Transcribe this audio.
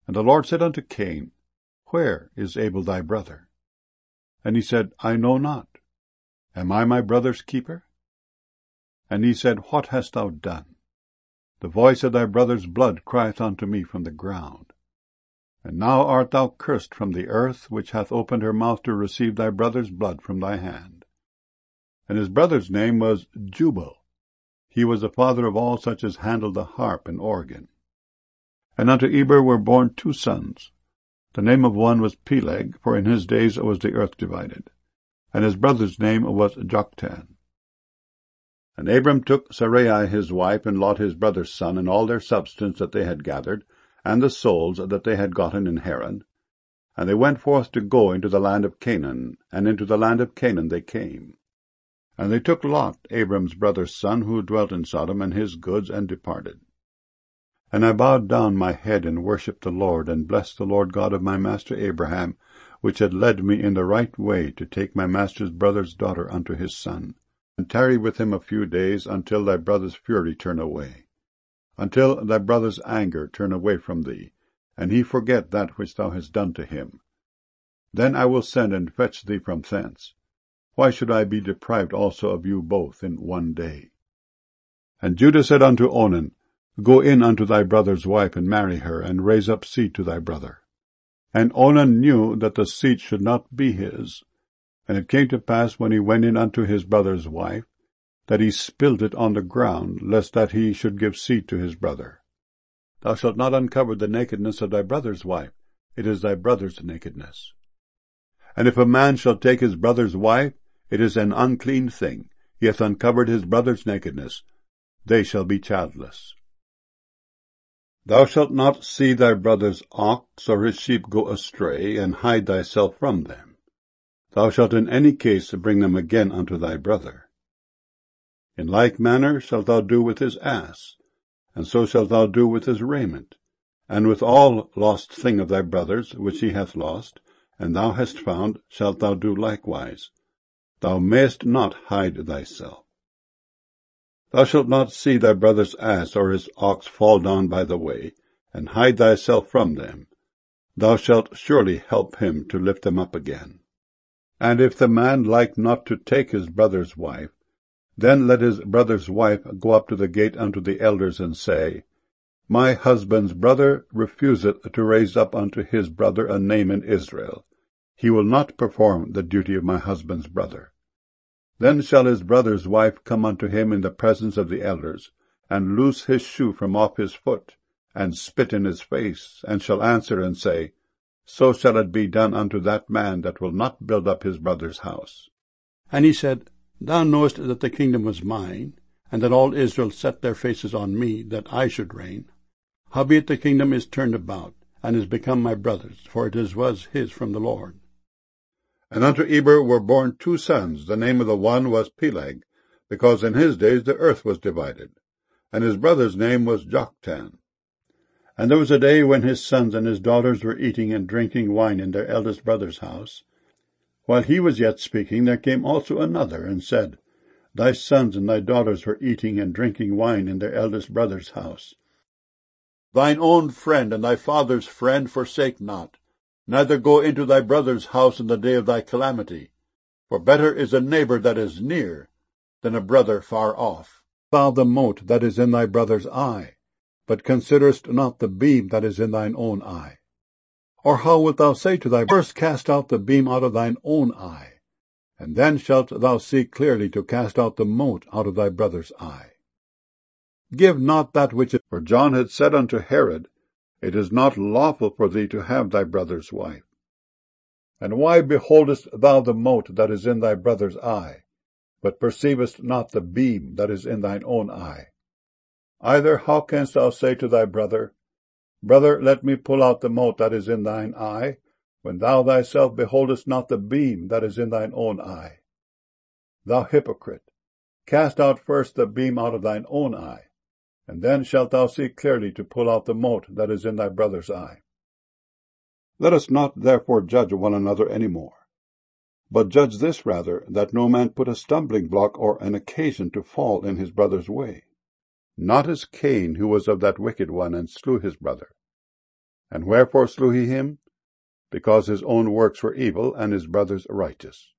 And the Lord said unto Cain, Where is Abel thy brother? And he said, I know not. Am I my brother's keeper? And he said, What hast thou done? The voice of thy brother's blood crieth unto me from the ground. And now art thou cursed from the earth, which hath opened her mouth to receive thy brother's blood from thy hand. And his brother's name was Jubal. He was the father of all such as handled the harp and organ. And unto Eber were born 2 sons. The name of one was Peleg, for in his days was the earth divided. And his brother's name was Joktan. And Abram took Sarai his wife, and Lot his brother's son, and all their substance that they had gathered, and the souls that they had gotten in Haran. And they went forth to go into the land of Canaan, and into the land of Canaan they came. And they took Lot, Abram's brother's son, who dwelt in Sodom, and his goods, and departed. And I bowed down my head and worshipped the Lord, and blessed the Lord God of my master Abraham, which had led me in the right way to take my master's brother's daughter unto his son, and tarry with him a few days, until thy brother's fury turn away, until thy brother's anger turn away from thee, and he forget that which thou hast done to him. Then I will send and fetch thee from thence. Why should I be deprived also of you both in one day? And Judah said unto Onan, Go in unto thy brother's wife, and marry her, and raise up seed to thy brother. And Onan knew that the seed should not be his. And it came to pass, when he went in unto his brother's wife, that he spilled it on the ground, lest that he should give seed to his brother. Thou shalt not uncover the nakedness of thy brother's wife. It is thy brother's nakedness. And if a man shall take his brother's wife, it is an unclean thing. He hath uncovered his brother's nakedness. They shall be childless. Thou shalt not see thy brother's ox or his sheep go astray, and hide thyself from them. Thou shalt in any case bring them again unto thy brother. In like manner shalt thou do with his ass, and so shalt thou do with his raiment, and with all lost thing of thy brother's, which he hath lost, and thou hast found, shalt thou do likewise. Thou mayest not hide thyself. Thou shalt not see thy brother's ass or his ox fall down by the way, and hide thyself from them. Thou shalt surely help him to lift them up again. And if the man like not to take his brother's wife, then let his brother's wife go up to the gate unto the elders, and say, My husband's brother refuseth to raise up unto his brother a name in Israel. He will not perform the duty of my husband's brother. Then shall his brother's wife come unto him in the presence of the elders, and loose his shoe from off his foot, and spit in his face, and shall answer and say, So shall it be done unto that man that will not build up his brother's house. And he said, Thou knowest that the kingdom was mine, and that all Israel set their faces on me, that I should reign. Howbeit the kingdom is turned about, and is become my brother's, for it was his from the Lord. And unto Eber were born 2 sons. The name of the one was Peleg, because in his days the earth was divided. And his brother's name was Joktan. And there was a day when his sons and his daughters were eating and drinking wine in their eldest brother's house. While he was yet speaking, there came also another, and said, Thy sons and thy daughters were eating and drinking wine in their eldest brother's house. Thine own friend and thy father's friend forsake not, neither go into thy brother's house in the day of thy calamity. For better is a neighbor that is near than a brother far off. Thou the mote that is in thy brother's eye, but considerest not the beam that is in thine own eye. Or how wilt thou say to thy brother, First cast out the beam out of thine own eye, and then shalt thou see clearly to cast out the mote out of thy brother's eye? Give not that which is. For John had said unto Herod, It is not lawful for thee to have thy brother's wife. And why beholdest thou the mote that is in thy brother's eye, but perceivest not the beam that is in thine own eye? Either how canst thou say to thy brother, Brother, let me pull out the mote that is in thine eye, when thou thyself beholdest not the beam that is in thine own eye? Thou hypocrite, cast out first the beam out of thine own eye, and then shalt thou see clearly to pull out the mote that is in thy brother's eye. Let us not therefore judge one another any more, but judge this rather, that no man put a stumbling block or an occasion to fall in his brother's way. Not as Cain, who was of that wicked one, and slew his brother. And wherefore slew he him? Because his own works were evil, and his brother's righteous.